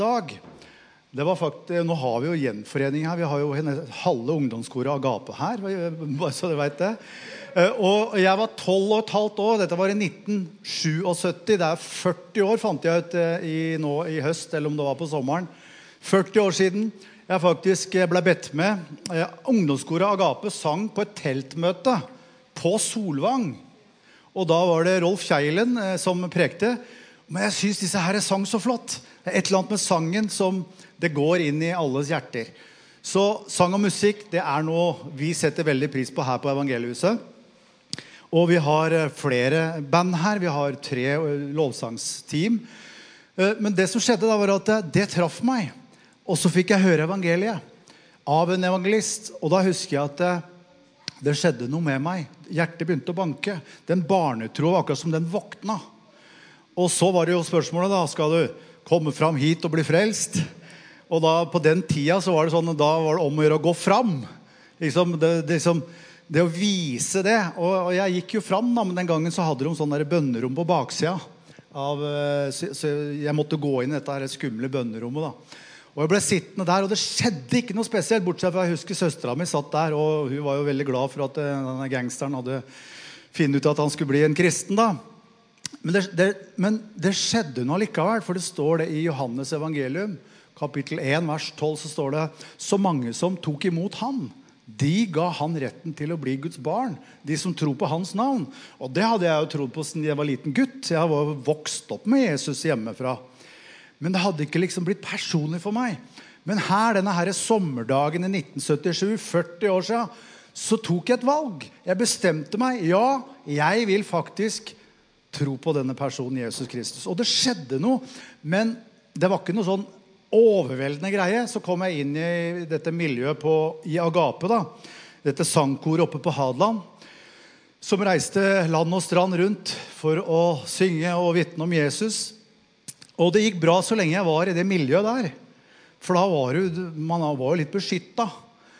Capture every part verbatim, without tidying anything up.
dag. Det var faktisk, nå har vi jo gjenforening her. Vi har jo en halve ungdomskoret Agape her, bare så du vet det. Og jeg var tolv og et halvt år. Dette var i nitten syttisju. Det er førti år, fant jeg ut i, nå i høst, eller om det var på sommeren. førti år siden jeg faktisk ble bedt med. Ungdomskoret Agape sang på et teltmøte på Solvang. Og da var det Rolf Kjeilen som prekte. Men jeg synes disse her sang så flott. Det er et eller annet med sangen som det går inn i alles hjerter. Så sang og musikk, det er noe vi setter veldig pris på her på Evangeliehuset. Og vi har flere band her. Vi har tre lovsangsteam. Men det som skjedde da var at det traff meg. Og så fikk jeg høre evangeliet av en evangelist. Og da husker jeg at det, det skjedde noe med meg. Hjertet begynte å banke. Den barnetro var akkurat som den våkna. Og så var det jo spørsmålet da, skal du komme fram hit og bli frelst? Og da på den tida så var det sånn, da var det om å gjøre å gå fram. Liksom, det, det, liksom, det å vise det. Og, og jeg gikk jo fram da, men den gangen så hadde de sånn der bønnerom på baksida. Av, så, så jeg måtte gå inn i dette her skumle bønnerommet da. Og jeg ble sittende der, og det skjedde ikke noe spesielt, bortsett fra jeg husker søstera mi satt der, og hun var jo veldig glad for at denne gangsteren hadde funnet ut at han skulle bli en kristen da. Men det, det, men det skjedde noe likevel, for det står det i Johannes evangelium, kapittel én, vers tolv, så står det, så mange som tok imot han, de ga han retten til å bli Guds barn, de som tror på hans navn. Og det hadde jeg jo trodd på siden jeg var liten gutt. Jeg var vokst opp med Jesus hjemmefra. Men det hadde ikke liksom blitt personlig for meg. Men her, denne her sommerdagen i nitten syttisju, førti år siden, så tok jeg et valg. Jeg bestemte meg, ja, jeg vil faktisk tro på denne personen Jesus Kristus. Og det skjedde noe, men det var ikke noe sånn overveldende greie. Så kom jeg inn i dette miljøet på, i Agape da. Dette sangkoret oppe på Hadland, som reiste land og strand rundt for å synge og vitne om Jesus. Og det gikk bra så lenge jeg var i det miljøet der. For da var jo, man var jo litt beskyttet.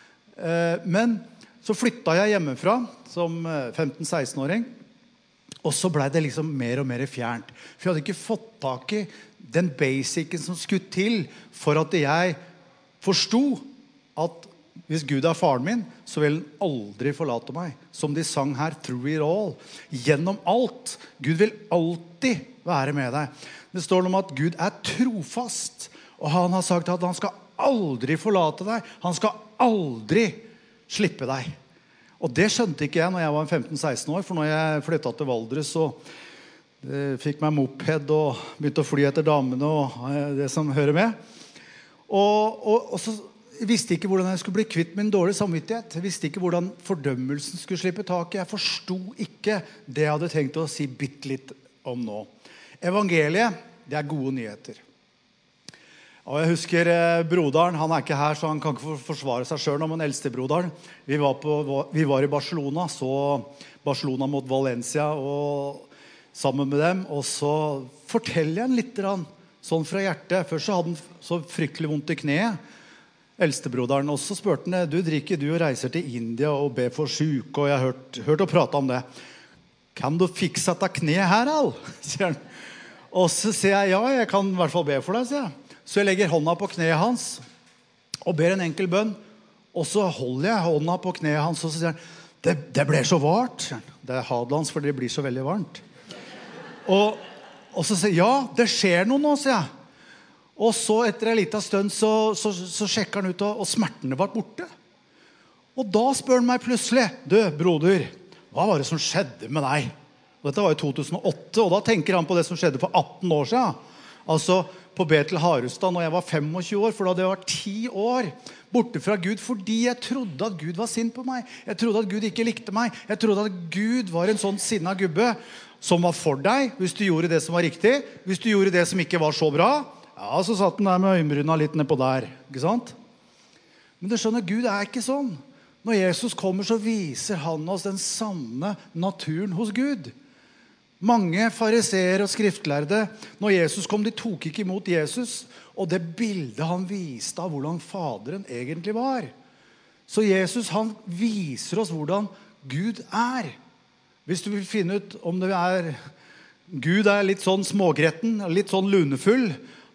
Men så flyttet jeg hjemmefra som femten-seksten-åring. Og så ble det liksom mer og mer fjernt. For jeg hadde ikke fått tak i den basicen som skulle til for at jeg forstod at hvis Gud er faren min, så vil han aldri forlate meg. Som de sang her, through it all. Gjennom alt. Gud vil alltid være med deg. Det står om at Gud er trofast. Og han har sagt at han skal aldri forlate deg. Han skal aldri slippe deg. Og det skjønte ikke jeg når jeg var femten-seksten år, for når jeg flyttet til Valdres, så eh, fikk meg moped og begynte å fly etter damene og eh, det som hører med. Og, og, og så visste ikke hvordan jeg skulle bli kvitt min dårlige samvittighet. Jeg visste ikke hvordan fordømmelsen skulle slippe tak i. Jeg forstod ikke det jeg hadde tenkt å si bitte litt om nå. Evangeliet, det er gode nyheter. Og jeg husker eh, broderen, han er ikke her, så han kan ikke forsvare seg selv, men eldstebroderen, vi var, på, vi var i Barcelona, så Barcelona mot Valencia, og sammen med dem, og så forteller jeg han litt sånn fra hjertet. Først så hadde han så fryktelig vondt i kneet, eldstebroderen, og så spurte han, du drikker, du reiser til India og ber for syke, og jeg har hørt, hørt og pratet om det. Kan du fikse dette kneet her, Al? Sier han. Og så sier jeg, ja, jeg kan i hvert fall be for deg, sier jeg. Så jeg legger hånda på kneet hans og ber en enkel bønn. Og så holder jeg hånda på kneet hans og så sier han, det, det ble så vart. Det er Hadlands, for det blir så veldig varmt. Og, og så sier jeg, ja, det skjer noe nå, sier jeg. Og så etter en liten stund så, så, så sjekker han ut, og, og smertene var borte. Og da spør han meg plutselig, du, broder, hva var det som skjedde med deg? Og dette var i to tusen og åtte, og da tenker han på det som skjedde for atten år siden. Altså på Betel Harustad når jeg var tjuefem år, for da hadde jeg vært ti år borte fra Gud, fordi jeg trodde at Gud var sint på meg. Jeg trodde at Gud ikke likte meg. Jeg trodde at Gud var en sånn sinna gubbe som var for deg, hvis du gjorde det som var riktig. Hvis du gjorde det som ikke var så bra, ja, så satt den der med øyenbryna litt nedpå der, ikke sant? Men du skjønner, Gud er ikke sånn. Når Jesus kommer, så viser han oss den sanne naturen hos Gud. Mange fariseer og skriftlærde, når Jesus kom, de tok ikke imot Jesus, og det bildet han viste av hvordan faderen egentlig var. Så Jesus, han viser oss hvordan Gud er. Hvis du vil finne ut om det er Gud er litt sånn smågretten, litt sånn lunefull,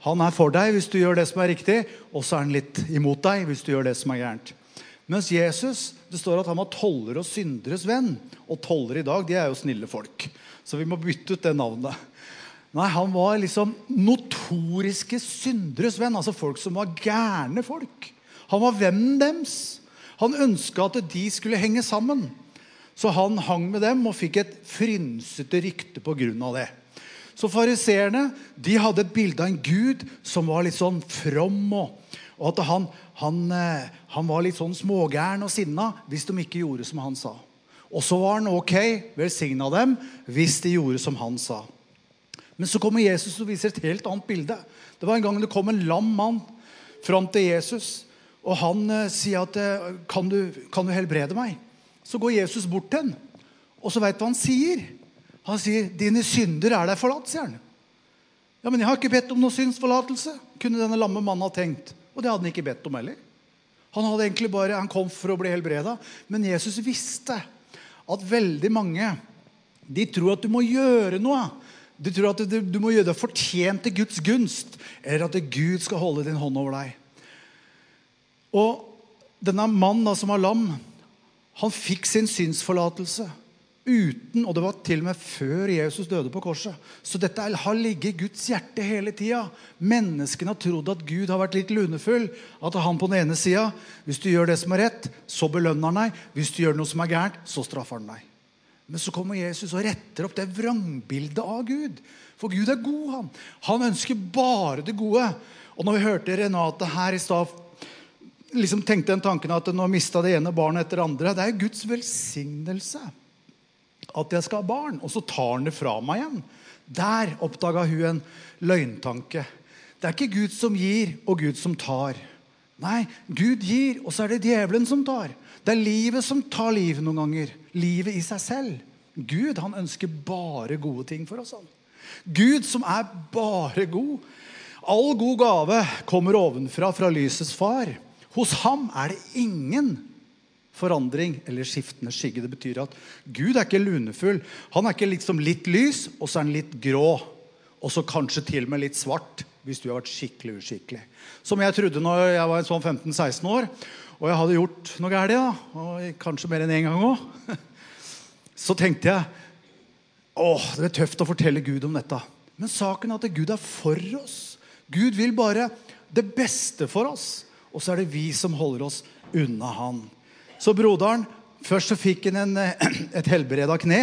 Han er for deg hvis du gjør det som er riktig, og så er han litt imot deg hvis du gjør det som er gærent. Mens Jesus, det står at han var toller og synderes venn, og toller i dag, de er jo snille folk. Så vi må bytte ut det navnet. Nei, han var liksom notoriske synderes venn, altså folk som var gærne folk. Han var vennen deres. Han ønsket at de skulle henge sammen. Så han hang med dem og fikk et frynsete rykte på grunn av det. Så fariserene, de hadde et bilde av en Gud som var litt sånn from, og, og at han, han, han var litt sånn smågæren og sinna hvis de ikke gjorde som han sa. Og så var han ok, velsignet dem, hvis de gjorde som han sa. Men så kommer Jesus og viser et helt annet bilde. Det var en gang det kom en lam mann fram til Jesus, og han eh, sier at, kan du, kan du helbrede meg? Så går Jesus bort til han, og så vet du hva han sier. Han sier, dine synder er deg forlatt, sier han. Ja, men jeg har ikke bedt om noen synsforlatelse, kunne denne lamme mannen ha tenkt. Og det hadde han ikke bedt om heller. Han hadde egentlig bare, han kom for å bli helbredet. Men Jesus visste at veldig mange, de tror at du må gjøre noe. De tror at du, du må gjøre det fortjent til Guds gunst, eller at Gud skal holde din hånd over deg. Og denne mannen da, som var lam, han fikk sin synsforlatelse uten, og det var til og med før Jesus døde på korset. Så dette har ligget i Guds hjerte hele tiden. Menneskene har trodd at Gud har vært litt lunefull, at han på den ene siden, hvis du gjør det som er rett, så belønner han deg. Hvis du gjør noe som er gærent, så straffer han deg. Men så kommer Jesus og retter opp det vrangbildet av Gud. For Gud er god, han. Han ønsker bare det gode. Og når vi hørte Renate her i stad, liksom tenkte den tanken at nå mistet det ene barnet etter det andre. Det er Guds velsignelse at jeg skal ha barn, og så tar han det fra meg igjen. Der oppdaget hun en løgntanke. Det er ikke Gud som gir, og Gud som tar. Nei, Gud gir, og så er det djevelen som tar. Det er livet som tar livet noen ganger. Livet i seg selv. Gud, han ønsker bare gode ting for oss. Gud som er bare god. All god gave kommer ovenfra, fra lysets far. Hos ham er det ingen forandring eller skiftende skygge. Det betyr at Gud er ikke lunefull. Han er ikke liksom litt lys, og så er han litt grå. Og så kanskje til og med litt svart, hvis du har vært skikkelig uskikkelig. Som jeg trodde når jeg var en sånn femten seksten år, og jeg hadde gjort noe gærent, da, og kanskje mer enn en gang også. Så tenkte jeg, åh, det er tøft å fortelle Gud om dette. Men saken er at Gud er for oss. Gud vil bare det beste for oss. Og så er det vi som holder oss unna han. Så broderen, først så fikk han en, et helbredet kne,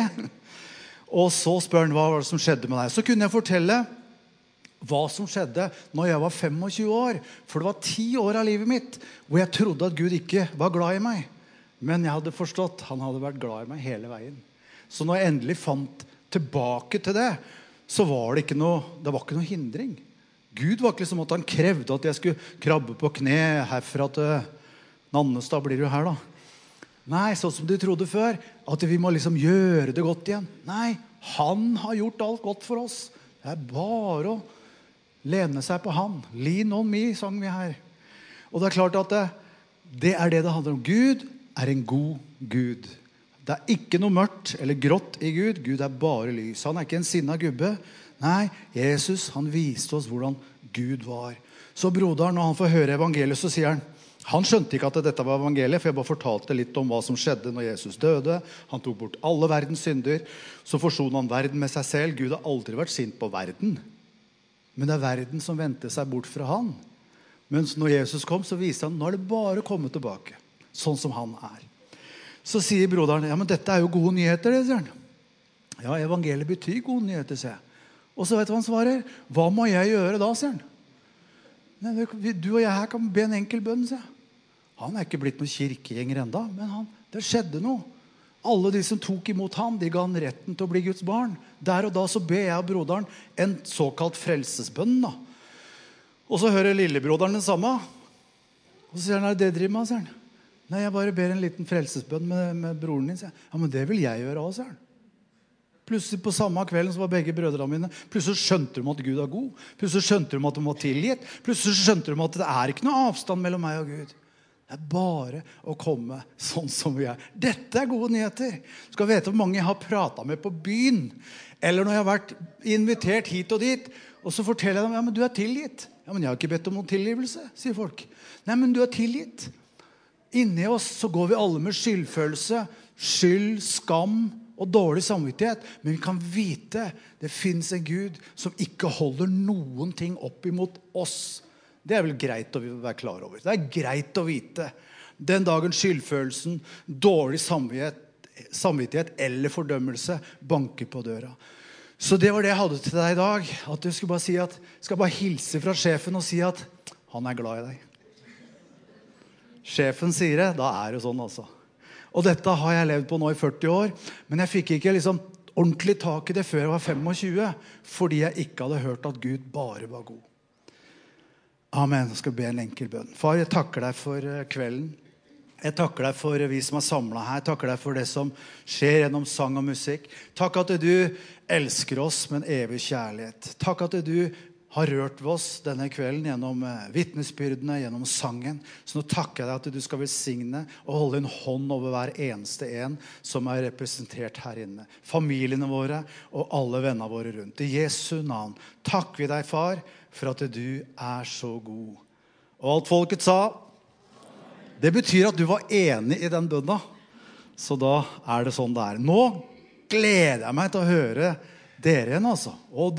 og så spør han hva var det som skjedde med deg. Så kunne jeg fortelle hva som skjedde når jeg var tjuefem år, for det var ti år av livet mitt, hvor jeg trodde at Gud ikke var glad i meg. Men jeg hadde forstått, han hadde vært glad i meg hele veien. Så når jeg endelig fant tilbake til det, så var det ikke noe, det var ikke noe hindring. Gud var ikke som at han krevde at jeg skulle krabbe på kne herfra til Nannestad, blir du her da. Nei, sånn som du trodde før, at vi må liksom gjøre det godt igjen. Nei, han har gjort alt godt for oss. Det er bare å lene seg på han. Lean on me, sang vi her. Og det er klart at det, det er det det handler om. Gud er en god Gud. Det er ikke noe mørkt eller grått i Gud. Gud er bare lys. Han er ikke en sinnet gubbe. Nei, Jesus, han viste oss hvordan Gud var. Så broderen, når han får høre evangeliet, så sier han, han skjønte ikke at dette var evangeliet, for jeg bare fortalte litt om hva som skjedde når Jesus døde. Han tok bort alle verdens synder. Så forsonet han verden med seg selv. Gud har aldri vært sint på verden. Men det er verden som vendte seg bort fra han. Mens når Jesus kom, så viste han, nå er det bare kommet tilbake. Sånn som han er. Så sier broderen, ja, men dette er jo gode nyheter, det, sier han. Ja, evangeliet betyr gode nyheter, sier jeg. Og så vet du hva han svarer? Hva må jeg gjøre da, sier han. Nei, du og jeg her kan be en enkel bønn, sier jeg. Han er ikke blitt noen kirkegjenger enda, men han, det skjedde noe. Alle de som tok imot han, de ga han retten til å bli Guds barn. Der og da så ber jeg og broderen en såkalt frelsesbønn da. Og så hører lillebroderen den samme. Og så sier han, er det det driver med, sier han. Nei, jeg bare ber en liten frelsesbønn med, med broren din, sier han. Ja, men det vil jeg gjøre også, sier han. Plutselig på samme kvelden så var begge brødrene mine. Plutselig skjønte de at Gud er god. Plutselig skjønte de at de var tilgitt. Plutselig skjønte de at det er ikke noe avstand mellom meg og Gud. Det er bare å komme sånn som vi er. Dette er gode nyheter. Du skal vite hvor mange jeg har pratet med på byen, eller når jeg har vært invitert hit og dit, og så forteller jeg dem, ja, men du er tilgitt. Ja, men jeg har ikke bedt om noen tilgivelse, sier folk. Nei, men du er tilgitt. Inni oss så går vi alle med skyldfølelse, skyld, skam og dårlig samvittighet. Men vi kan vite det finnes en Gud som ikke holder noen ting opp imot oss. Det er vel greit å være klar over. Det er greit å vite. Den dagen skyldfølelsen, dårlig samvittighet, samvittighet eller fordømmelse banker på døra. Så det var det jeg hadde til deg i dag. At du skulle bare si at, skal bare hilse fra sjefen og si at han er glad i deg. Sjefen sier det, da er det sånn altså. Og dette har jeg levd på nå i førti år, men jeg fikk ikke liksom ordentlig tak i det før jeg var tjuefem, fordi jeg ikke hadde hørt at Gud bare var god. Amen. Jeg skal be en enkel bønn. Far, jeg takker deg for kvelden. Jeg takker deg for vi som er samlet her. Jeg takker deg for det som skjer gjennom sang og musikk. Takk at du elsker oss med en evig kjærlighet. Takk at du har rørt ved oss denne kvelden gjennom vittnesbyrdene, gjennom sangen. Så nå takker jeg deg at du skal velsigne og holde en hånd over hver eneste en som er representert her inne. Familiene våre og alle vennene våre rundt. I Jesu navn takker vi deg, far, for at du er så god. Og alt folket sa, det betyr at du var enig i den bønna. Så da er det sånn det er. Nå gleder jeg meg til å høre dere igjen, altså. Og